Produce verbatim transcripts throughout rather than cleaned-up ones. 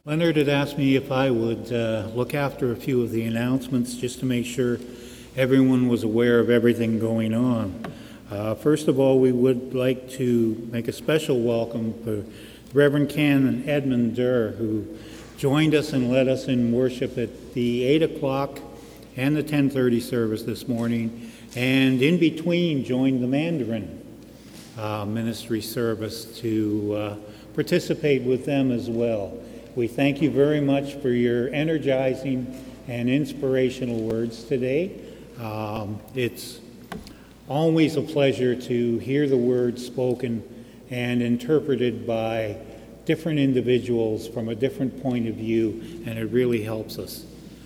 Leonard had asked me if I would uh, look after a few of the announcements just to make sure everyone was aware of everything going on. Uh, first of all, we would like to make a special welcome for Reverend Canon Edmund Durr, who joined us and led us in worship at the eight o'clock and the ten thirty service this morning, and in between joined the Mandarin uh, ministry service to uh, participate with them as well. We thank you very much for your energizing and inspirational words today. Um, it's always a pleasure to hear the words spoken and interpreted by different individuals from a different point of view, and it really helps us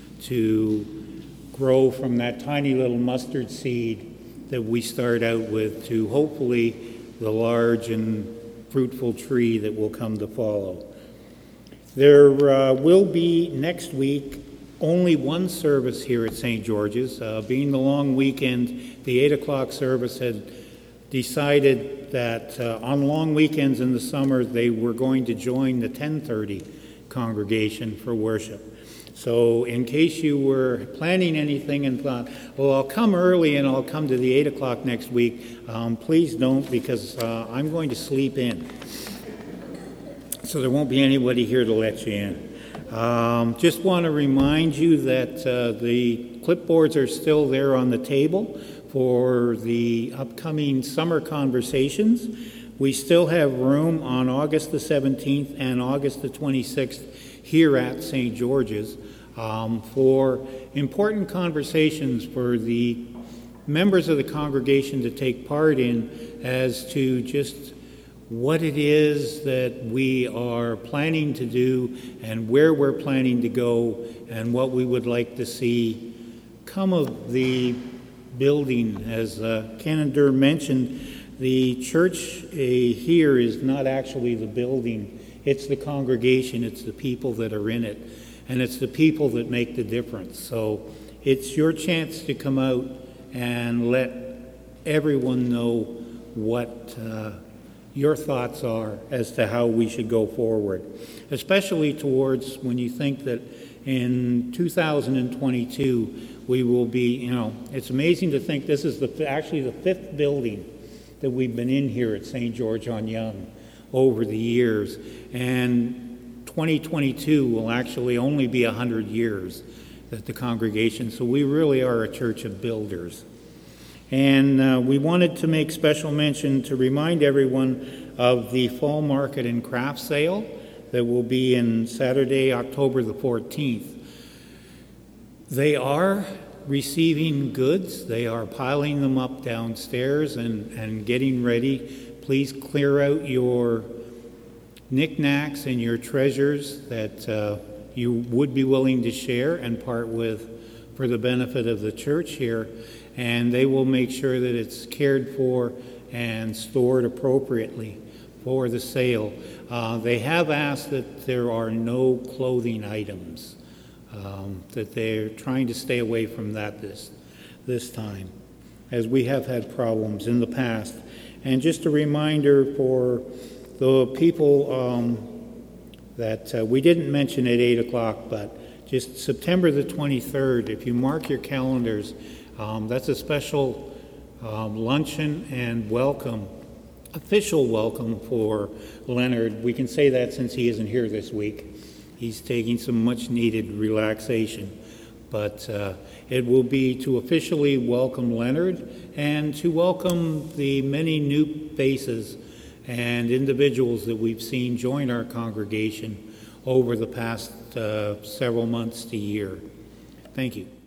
to grow from that tiny little mustard seed that we start out with to hopefully the large and fruitful tree that will come to follow. There uh, will be next week only one service here at Saint George's. Uh, being the long weekend, the eight o'clock service had decided that uh, on long weekends in the summer they were going to join the ten thirty congregation for worship. So in case you were planning anything and thought, well, I'll come early and I'll come to the eight o'clock next week, um, please don't, because uh, I'm going to sleep in. So there won't be anybody here to let you in. Um, just want to remind you that uh, the clipboards are still there on the table for the upcoming summer conversations. We still have room on August the seventeenth and August the twenty-sixth here at Saint George's um, for important conversations for the members of the congregation to take part in as to just what it is that we are planning to do and where we're planning to go and what we would like to see come of the building. As uh, Canon Durr mentioned, the church uh, here is not actually the building, it's the congregation, it's the people that are in it, and it's the people that make the difference. So it's your chance to come out and let everyone know what uh, your thoughts are as to how we should go forward, especially towards when you think that in two thousand twenty-two we will be, you know, it's amazing to think this is the actually the fifth building that we've been in here at Saint George on Yonge over the years, and twenty twenty-two will actually only be one hundred years that the congregation, so we really are a church of builders. And uh, we wanted to make special mention to remind everyone of the fall market and craft sale that will be in Saturday, October the fourteenth. They are receiving goods. They are piling them up downstairs and, and getting ready. Please clear out your knickknacks and your treasures that uh, you would be willing to share and part with for the benefit of the church here. And they will make sure that it's cared for and stored appropriately for the sale. Uh, they have asked that there are no clothing items, um, that they're trying to stay away from that this, this time, as we have had problems in the past. And just a reminder for the people um, that uh, we didn't mention at eight o'clock, but just September the twenty-third, if you mark your calendars, Um, that's a special um, luncheon and welcome, official welcome for Leonard. We can say that since he isn't here this week. He's taking some much needed relaxation. But uh, it will be to officially welcome Leonard and to welcome the many new faces and individuals that we've seen join our congregation over the past uh, several months to year. Thank you.